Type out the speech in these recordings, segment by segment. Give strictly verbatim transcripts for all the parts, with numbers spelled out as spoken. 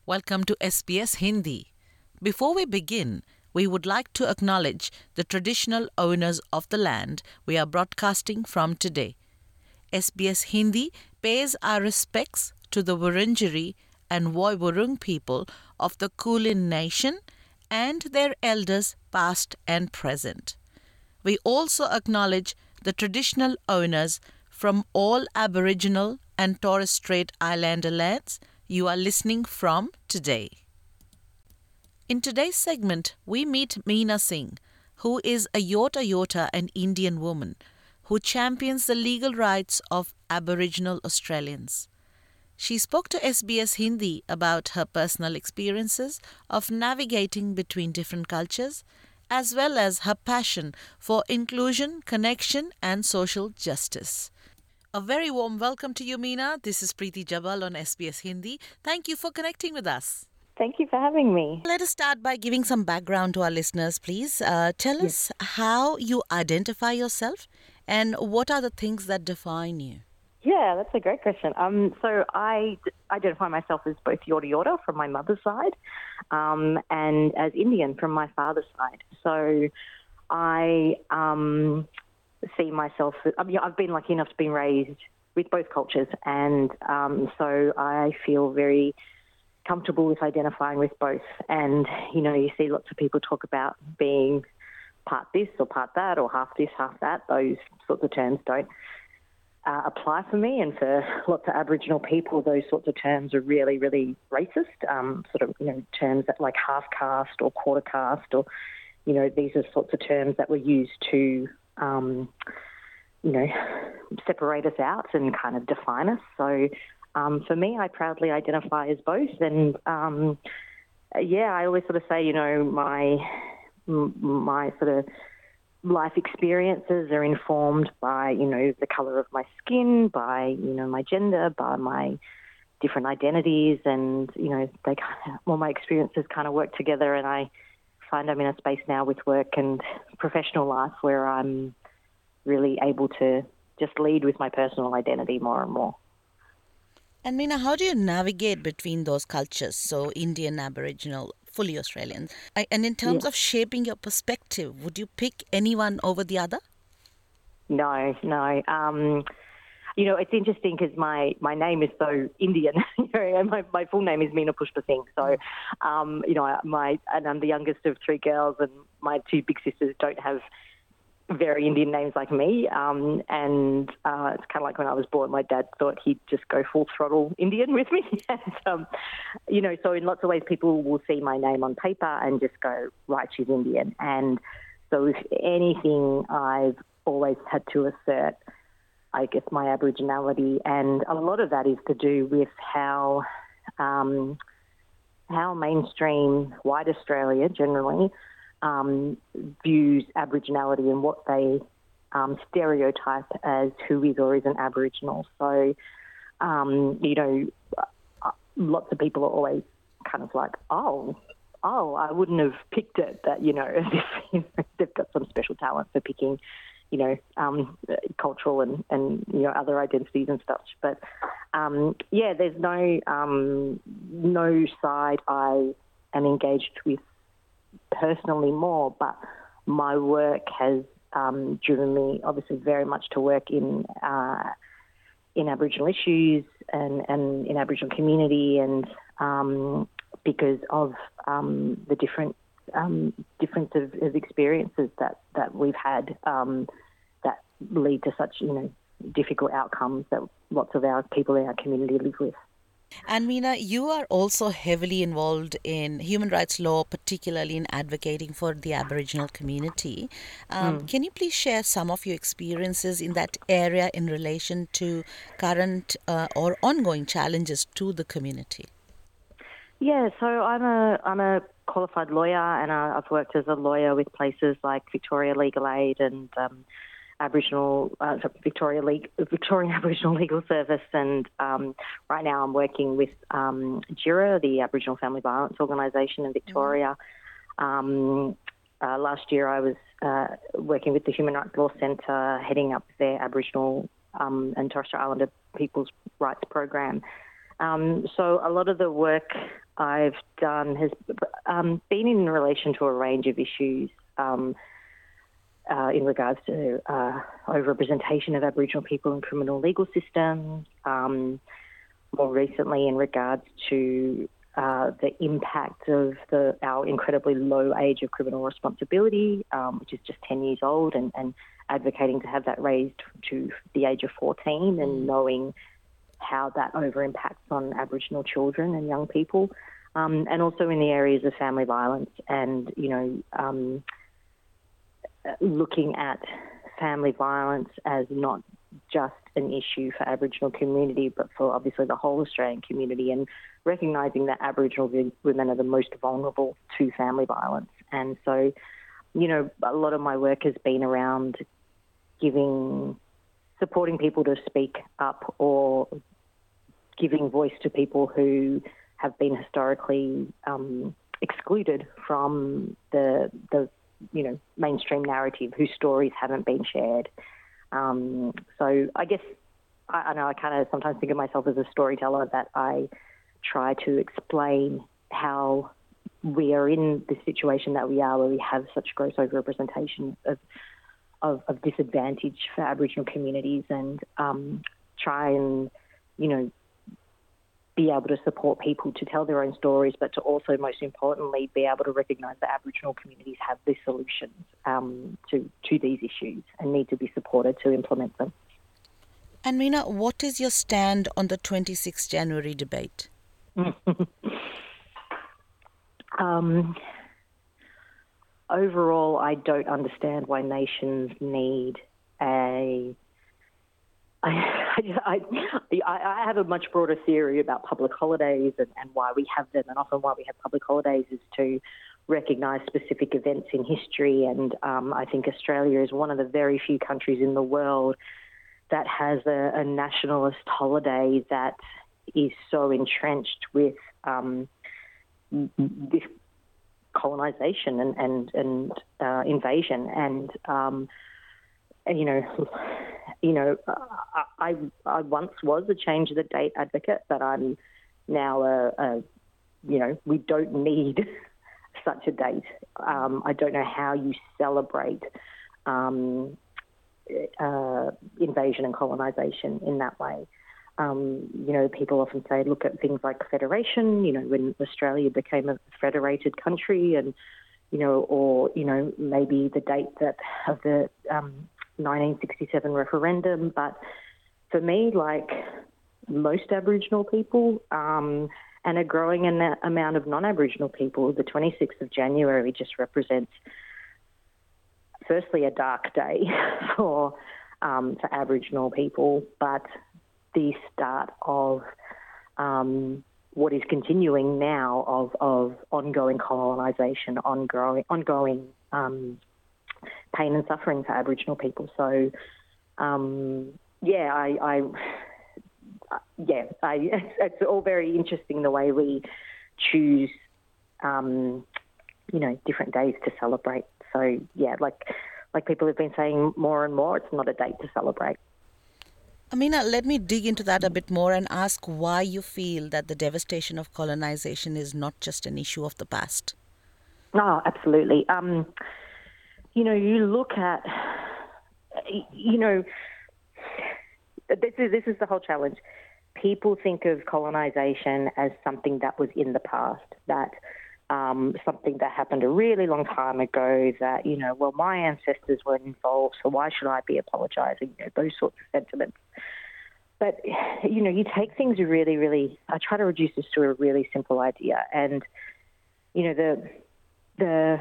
Welcome to S B S Hindi. Before we begin, we would like to acknowledge the traditional owners of the land we are broadcasting from today. S B S Hindi pays our respects to the Wurundjeri and Woiwurrung people of the Kulin Nation and their elders past and present. We also acknowledge the traditional owners from all Aboriginal and Torres Strait Islander lands you are listening from today. In today's segment, we meet Meena Singh, who is a Yota Yota and Indian woman who champions the legal rights of Aboriginal Australians. She spoke to S B S Hindi about her personal experiences of navigating between different cultures, as well as her passion for inclusion, connection, and social justice. A very warm welcome to you, Meena. This is Preeti Jabal on S B S Hindi. Thank you for connecting with us. Thank you for having me. Let us start by giving some background to our listeners, please. Uh, tell Yes. us how you identify yourself and what are the things that define you? Yeah, that's a great question. Um, so I d- identify myself as both Yorta Yorta from my mother's side um, and as Indian from my father's side. So I um, see myself, I mean, I've been lucky enough to be raised with both cultures, and um, so I feel very comfortable with identifying with both. And, you know, you see lots of people talk about being part this or part that or half this, half that. Those sorts of terms don't uh, apply for me. And for lots of Aboriginal people, those sorts of terms are really, really racist. Um, sort of, you know, terms that like half caste or quarter caste, or, you know, these are sorts of terms that were used to, um, you know, separate us out and kind of define us. So um, for me, I proudly identify as both. And um, yeah, I always sort of say, you know, my my sort of life experiences are informed by, you know, the colour of my skin, by, you know, my gender, by my different identities, and, you know, they kind of, all my experiences kind of work together, and I find I'm in a space now with work and professional life where I'm really able to just lead with my personal identity more and more. And Meena, how do you navigate between those cultures? So Indian, Aboriginal, fully Australian. I, and in terms Yeah. of shaping your perspective, would you pick anyone over the other? No, no. Um, you know, it's interesting because my, my name is so Indian, you know, and my, my full name is Meena Pushpa Singh. So, um, you know, my and I'm the youngest of three girls, and my two big sisters don't have very Indian names like me. Um, and uh, it's kind of like when I was born, my dad thought he'd just go full throttle Indian with me. and, um, you know, so in lots of ways, people will see my name on paper and just go, right, she's Indian. And so if anything, I've always had to assert, I guess, my Aboriginality. And a lot of that is to do with how um, how mainstream white Australia generally um, views Aboriginality and what they um, stereotype as who is or isn't Aboriginal. So, um, you know, lots of people are always kind of like, oh, oh, I wouldn't have picked it, that, you know, as if you know, they've got some special talent for picking, you know, um, cultural and, and, you know, other identities and stuff. But, um, yeah, there's no um, no side I am engaged with personally more, but my work has um, driven me obviously very much to work in uh, in Aboriginal issues and, and in Aboriginal community, and um, because of um, the different um, difference of, of experiences that, that we've had um, that lead to such, you know, difficult outcomes that lots of our people in our community live with. And Meena, you are also heavily involved in human rights law, particularly in advocating for the Aboriginal community. Um, Mm. Can you please share some of your experiences in that area in relation to current uh, or ongoing challenges to the community? Yeah, so I'm a I'm a qualified lawyer, and I, I've worked as a lawyer with places like Victoria Legal Aid and um, Aboriginal uh, sorry, Victoria League, Victorian Aboriginal Legal Service, and um, right now I'm working with um, JIRA, the Aboriginal Family Violence Organisation in Victoria. Um, uh, last year I was uh, working with the Human Rights Law Centre, heading up their Aboriginal um, and Torres Strait Islander People's Rights Program. Um, so a lot of the work I've done has um, been in relation to a range of issues um, uh, in regards to uh, overrepresentation of Aboriginal people in criminal legal systems, um, more recently in regards to uh, the impact of the, our incredibly low age of criminal responsibility, um, which is just ten years old, and, and advocating to have that raised to the age of fourteen, and knowing how that over impacts on Aboriginal children and young people, um, and also in the areas of family violence and, you know, um, looking at family violence as not just an issue for Aboriginal community, but for obviously the whole Australian community, and recognising that Aboriginal women are the most vulnerable to family violence. And so, you know, a lot of my work has been around giving, supporting people to speak up, or giving voice to people who have been historically um, excluded from the, the, you know, mainstream narrative, whose stories haven't been shared. Um, so I guess, I, I know I kind of sometimes think of myself as a storyteller, that I try to explain how we are in the situation that we are, where we have such gross overrepresentation of, of, of disadvantage for Aboriginal communities, and um, try and, you know, be able to support people to tell their own stories, but to also, most importantly, be able to recognise that Aboriginal communities have the solutions um, to, to these issues and need to be supported to implement them. And Meena, what is your stand on the twenty-sixth January debate? um, overall, I don't understand why nations need a... I, I, I have a much broader theory about public holidays and, and why we have them, and often why we have public holidays is to recognise specific events in history. And um, I think Australia is one of the very few countries in the world that has a, a nationalist holiday that is so entrenched with um, this colonisation and, and, and uh, invasion. And, um, you know... You know, I, I I once was a change the date advocate, but I'm now a, a you know, we don't need such a date. Um, I don't know how you celebrate um, uh, invasion and colonisation in that way. Um, you know, people often say, look at things like federation, you know, when Australia became a federated country, and, you know, or, you know, maybe the date that of the um, nineteen sixty-seven referendum. But for me, like most Aboriginal people um, and a growing an- amount of non-Aboriginal people, the twenty-sixth of January just represents, firstly, a dark day for um, for Aboriginal people, but the start of um, what is continuing now of, of ongoing colonisation, ongoing, ongoing um, pain and suffering for Aboriginal people. So, um, yeah, I, I yeah, I, it's all very interesting the way we choose, um, you know, different days to celebrate. So, yeah, like like people have been saying more and more, it's not a date to celebrate. Amina, let me dig into that a bit more and ask why you feel that the devastation of colonization is not just an issue of the past. Oh, absolutely. Um, you know, you look at, you know, this is this is the whole challenge. People think of colonisation as something that was in the past, that um, something that happened a really long time ago, that, you know, well, my ancestors weren't involved, so why should I be apologising? You know, those sorts of sentiments. But, you know, you take things really, really, I try to reduce this to a really simple idea. And, you know, the, the,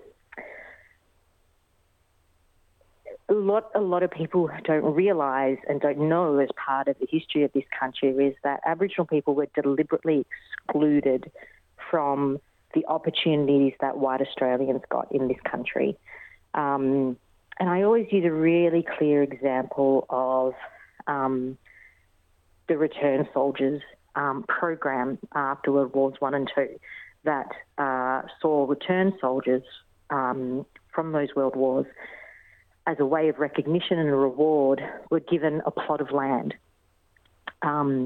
a lot, a lot of people don't realise and don't know as part of the history of this country is that Aboriginal people were deliberately excluded from the opportunities that white Australians got in this country. Um, and I always use a really clear example of um, the Return Soldiers um, program after World Wars One and Two that uh, saw return soldiers um, from those world wars as a way of recognition and a reward were given a plot of land. Um,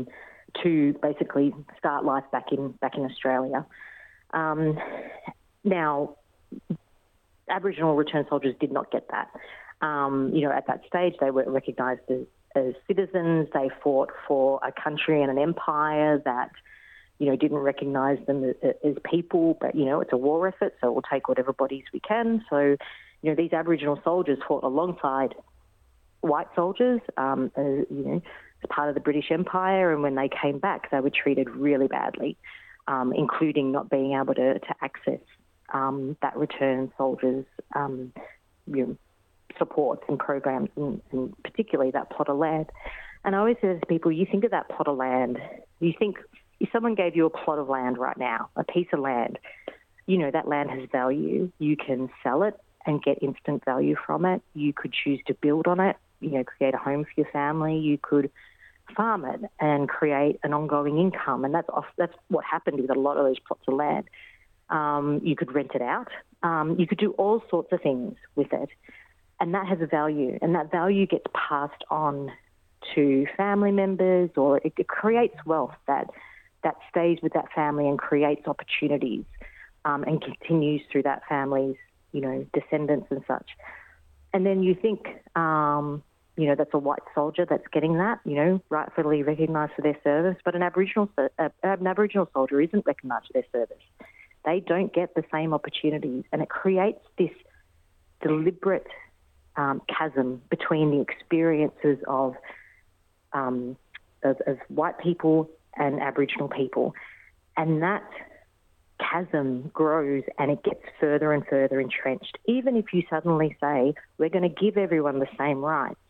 to basically start life back in back in Australia. Um, now, Aboriginal returned soldiers did not get that. Um, you know, at that stage, they were recognised as, as citizens. They fought for a country and an empire that, you know, didn't recognise them as, as people. But, you know, it's a war effort, so we'll take whatever bodies we can. So, you know, these Aboriginal soldiers fought alongside white soldiers, um, uh, you know, as part of the British Empire. And when they came back, they were treated really badly, um, including not being able to, to access um, that returned soldiers' um, you know, supports and programs, and, and particularly that plot of land. And I always say to people, you think of that plot of land, you think if someone gave you a plot of land right now, a piece of land, you know, that land has value. You can sell it and get instant value from it. You could choose to build on it, you know, create a home for your family. You could farm it and create an ongoing income. And that's off, that's what happened with a lot of those plots of land. Um, you could rent it out. Um, you could do all sorts of things with it. And that has a value. And that value gets passed on to family members, or it, it creates wealth that, that stays with that family and creates opportunities um, and continues through that family's, you know, descendants and such. And then you think, um, you know, that's a white soldier that's getting that, you know, rightfully recognised for their service. But an Aboriginal, uh, an Aboriginal soldier isn't recognised for their service. They don't get the same opportunities, and it creates this deliberate um, chasm between the experiences of, um, of of white people and Aboriginal people, and that chasm grows and it gets further and further entrenched. Even if you suddenly say we're going to give everyone the same rights,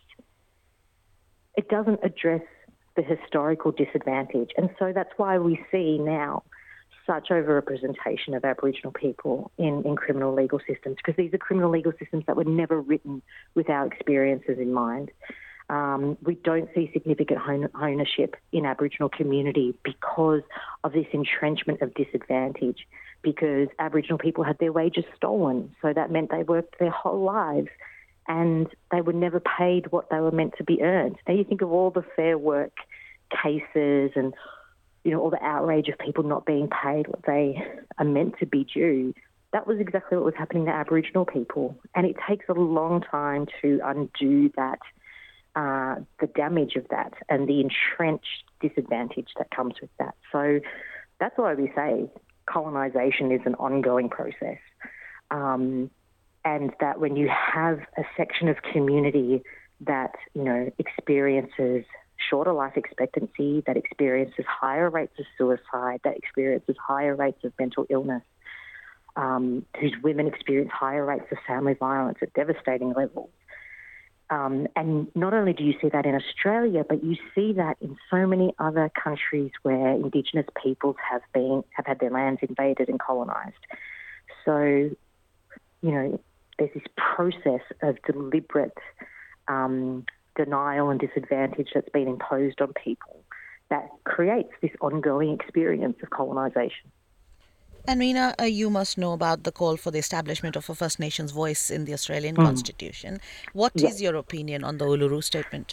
it doesn't address the historical disadvantage, and so that's why we see now such overrepresentation of Aboriginal people in, in criminal legal systems, because these are criminal legal systems that were never written with our experiences in mind. Um, we don't see significant ownership in Aboriginal community because of this entrenchment of disadvantage, because Aboriginal people had their wages stolen. So that meant they worked their whole lives and they were never paid what they were meant to be earned. Now you think of all the Fair Work cases and, you know, all the outrage of people not being paid what they are meant to be due. That was exactly what was happening to Aboriginal people. And it takes a long time to undo that, uh, the damage of that and the entrenched disadvantage that comes with that. So that's why we say colonisation is an ongoing process. Um, and that when you have a section of community that, you know, experiences shorter life expectancy, that experiences higher rates of suicide, that experiences higher rates of mental illness, um, whose women experience higher rates of family violence at devastating levels. Um, and not only do you see that in Australia, but you see that in so many other countries where Indigenous peoples have been have had their lands invaded and colonised. So, you know, there's this process of deliberate um, denial and disadvantage that's been imposed on people that creates this ongoing experience of colonisation. And Meena, uh, you must know about the call for the establishment of a First Nations voice in the Australian mm. Constitution. What yes. is your opinion on the Uluru Statement?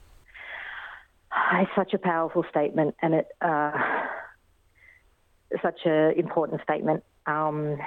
It's such a powerful statement, and it uh, such an important statement. Um,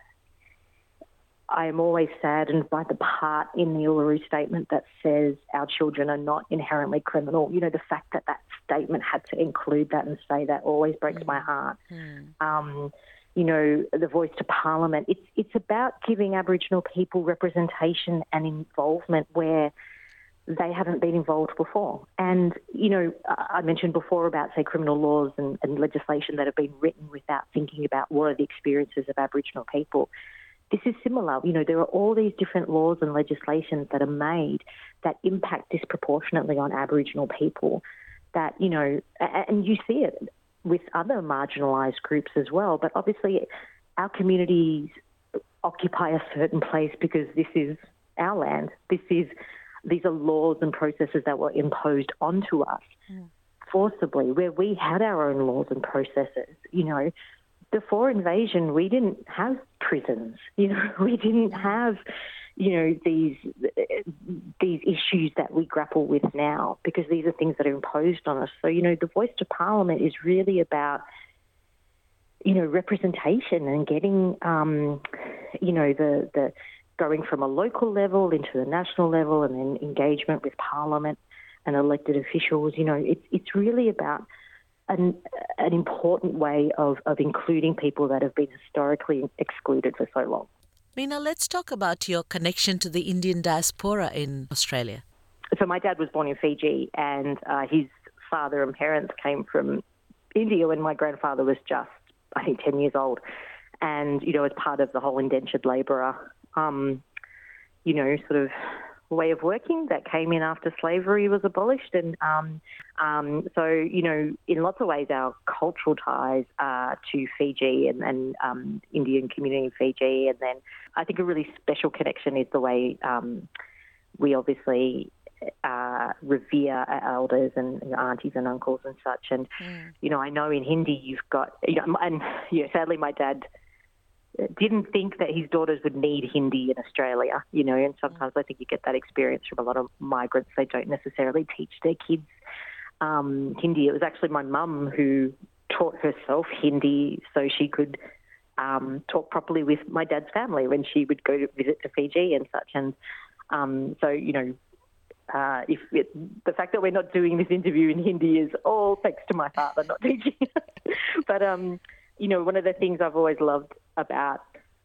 I am always saddened by the part in the Uluru Statement that says our children are not inherently criminal. You know, the fact that that statement had to include that and say that always breaks mm. my heart. Mm. Um, you know, the voice to Parliament. It's it's about giving Aboriginal people representation and involvement where they haven't been involved before. And, you know, I mentioned before about, say, criminal laws and, and legislation that have been written without thinking about what are the experiences of Aboriginal people. This is similar. You know, there are all these different laws and legislations that are made that impact disproportionately on Aboriginal people that, you know, and you see it with other marginalised groups as well. But obviously our communities occupy a certain place because this is our land. This is, these are laws and processes that were imposed onto us mm. forcibly, where we had our own laws and processes, you know. before invasion, we didn't have prisons. You know, we didn't have, you know, these these issues that we grapple with now, because these are things that are imposed on us. So, you know, the Voice to Parliament is really about, you know, representation and getting, um, you know, the the going from a local level into the national level, and then engagement with Parliament and elected officials. You know, it's it's really about an, an important way of, of including people that have been historically excluded for so long. Meena, let's talk about your connection to the Indian diaspora in Australia. So my dad was born in Fiji, and uh, his father and parents came from India when my grandfather was just, I think, ten years old. And, you know, as part of the whole indentured labourer, um, you know, sort of way of working that came in after slavery was abolished. And um, um, so, you know, in lots of ways, our cultural ties are to Fiji and, and um, Indian community in Fiji. And then I think a really special connection is the way um, we obviously uh, revere our elders and, and aunties and uncles and such. And, mm. you know, I know in Hindi you've got, you know, and you know, sadly my dad didn't think that his daughters would need Hindi in Australia, you know, and sometimes I think you get that experience from a lot of migrants. They don't necessarily teach their kids um, Hindi. It was actually my mum who taught herself Hindi so she could um, talk properly with my dad's family when she would go to visit to Fiji and such. And um, so, you know, uh, if it, the fact that we're not doing this interview in Hindi is all thanks to my father not teaching. But, um, you know, one of the things I've always loved about,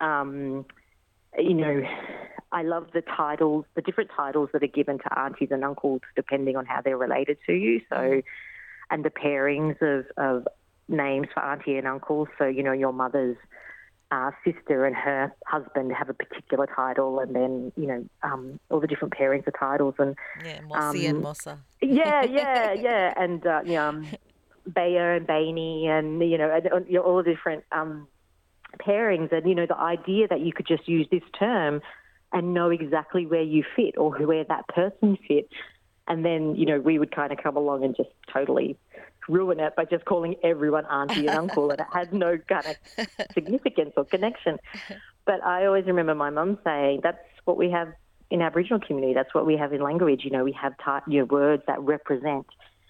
um, you know, I love the titles, the different titles that are given to aunties and uncles depending on how they're related to you. So, and the pairings of, of names for auntie and uncles. So, you know, your mother's uh, sister and her husband have a particular title, and then, you know, um, all the different pairings of titles. And yeah, Mosi um, and Mosa. Yeah, yeah, yeah. And, uh, you know, um, Bayer and Bainey and, you know, and, you know, all the different um, pairings. And, you know, the idea that you could just use this term and know exactly where you fit or where that person fits. And then, you know, we would kind of come along and just totally ruin it by just calling everyone auntie and uncle, and it has no kind of significance or connection. But I always remember my mum saying that's what we have in Aboriginal community. That's what we have in language. You know, we have t- you know, words that represent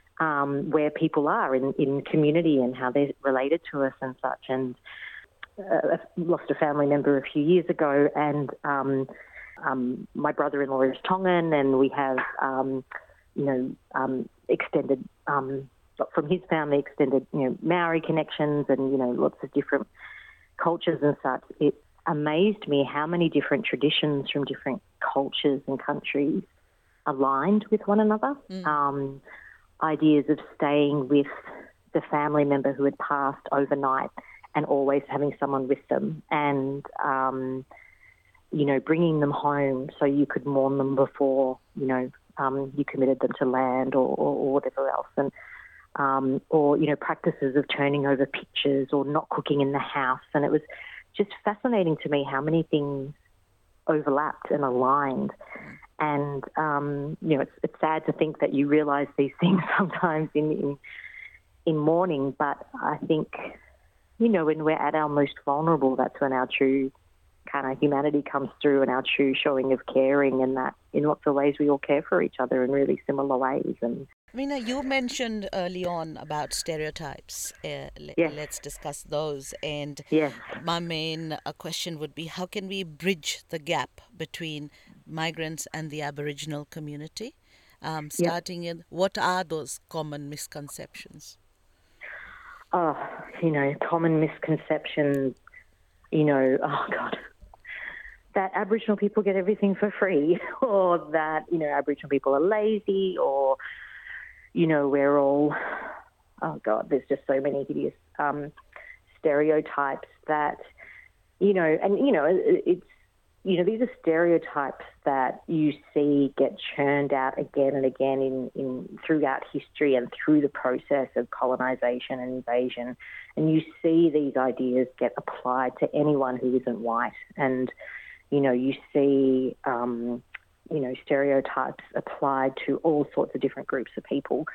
um, where people are in, in community and how they're related to us and such. And uh, I lost a family member a few years ago, and um, um, my brother-in-law is Tongan, and we have, um, you know, um, extended... Um, from his family, extended, you know, Maori connections and, you know, lots of different cultures and such. It amazed me how many different traditions from different cultures and countries aligned with one another. Mm. Um, ideas of staying with the family member who had passed overnight and always having someone with them, and, um, you know, bringing them home so you could mourn them before, you know, um, you committed them to land or, or, or whatever else. And Um, or, you know, practices of turning over pictures or not cooking in the house. And it was just fascinating to me how many things overlapped and aligned. And, um, you know, it's, it's sad to think that you realise these things sometimes in, in in mourning. But I think, you know, when we're at our most vulnerable, that's when our true kind of humanity comes through and our true showing of caring, and that in lots of ways we all care for each other in really similar ways. And Meena, you mentioned early on about stereotypes. Uh, le- yes. Let's discuss those. And yes. my main uh, question would be, how can we bridge the gap between migrants and the Aboriginal community? Um, starting yep. in, what are those common misconceptions? Oh, you know, common misconceptions, you know, oh, God, that Aboriginal people get everything for free, or that, you know, Aboriginal people are lazy, or, you know, we're all, oh, God, there's just so many hideous um, stereotypes that, you know, and, you know, it, it's, you know, these are stereotypes that you see get churned out again and again in, in throughout history and through the process of colonisation and invasion. And you see these ideas get applied to anyone who isn't white. And, you know, you see, um, you know, stereotypes applied to all sorts of different groups of people.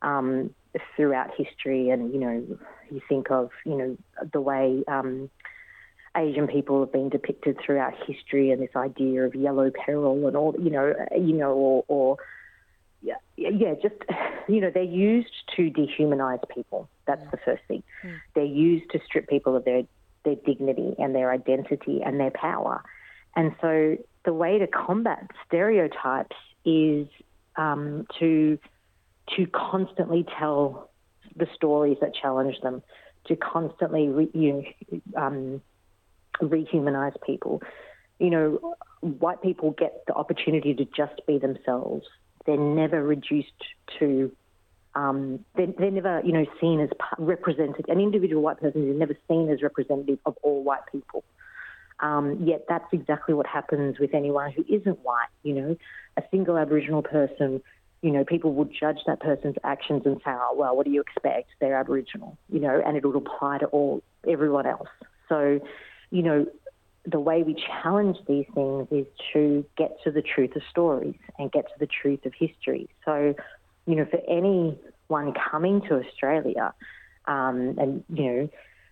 um, throughout history. And, you know, you think of, you know, the way um, Asian people have been depicted throughout history, and this idea of yellow peril and all, you know, you know, or, or yeah, yeah, just, you know, they're used to dehumanize people. That's mm. the first thing. Mm. They're used to strip people of their, their dignity and their identity and their power. And so the way to combat stereotypes is um, to to constantly tell the stories that challenge them, to constantly re, you know, um, rehumanize people. You know, white people get the opportunity to just be themselves. They're never reduced to, um, they're, they're never, you know, seen as represented. An individual white person is never seen as representative of all white people. Um, yet that's exactly what happens with anyone who isn't white. You know, a single Aboriginal person, you know, people would judge that person's actions and say, oh, well, what do you expect? They're Aboriginal, you know, and it would apply to all, everyone else. So, you know, the way we challenge these things is to get to the truth of stories and get to the truth of history. So, you know, for anyone coming to Australia, um, and, you know,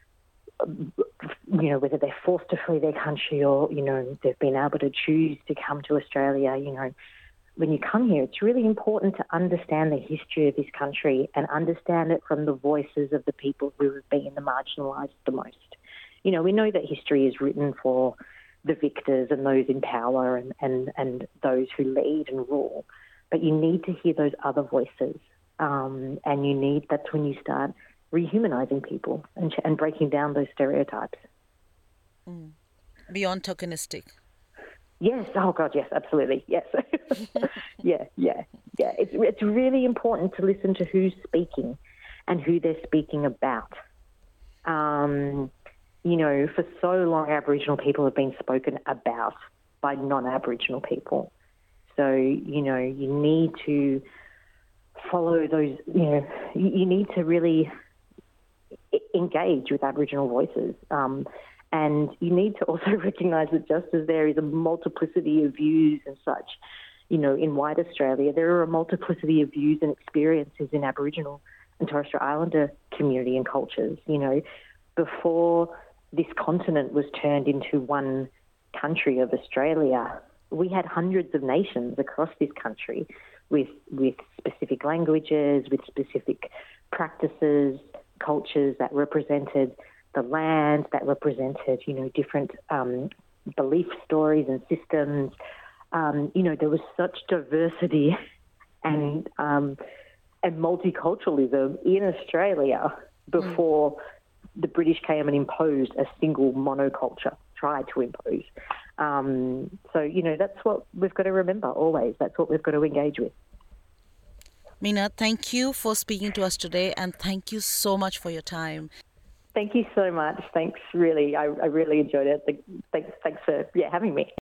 you know, whether they're forced to flee their country or, you know, they've been able to choose to come to Australia, you know, when you come here, it's really important to understand the history of this country and understand it from the voices of the people who have been the marginalised the most. You know, we know that history is written for the victors and those in power and, and, and those who lead and rule, but you need to hear those other voices, um, and you need, that's when you start rehumanizing people and, and breaking down those stereotypes. Mm. Beyond tokenistic. Yes. Oh, God, yes, absolutely. Yes. yeah, yeah, yeah. It's, it's really important to listen to who's speaking and who they're speaking about. Um, you know, for so long, Aboriginal people have been spoken about by non-Aboriginal people. So, you know, you need to follow those, you know, you, you need to really engage with Aboriginal voices. Um, and you need to also recognise that just as there is a multiplicity of views and such, you know, in white Australia, there are a multiplicity of views and experiences in Aboriginal and Torres Strait Islander community and cultures. You know, before this continent was turned into one country of Australia, we had hundreds of nations across this country with with specific languages, with specific practices, cultures that represented the land, that represented, you know, different um, belief stories and systems. Um, you know, there was such diversity and um, and multiculturalism in Australia before mm. the British came and imposed a single monoculture, tried to impose. Um, so, you know, that's what we've got to remember always. That's what we've got to engage with. Meena, thank you for speaking to us today, and thank you so much for your time. Thank you so much. Thanks, really. I, I really enjoyed it. Thanks, thanks for yeah, having me.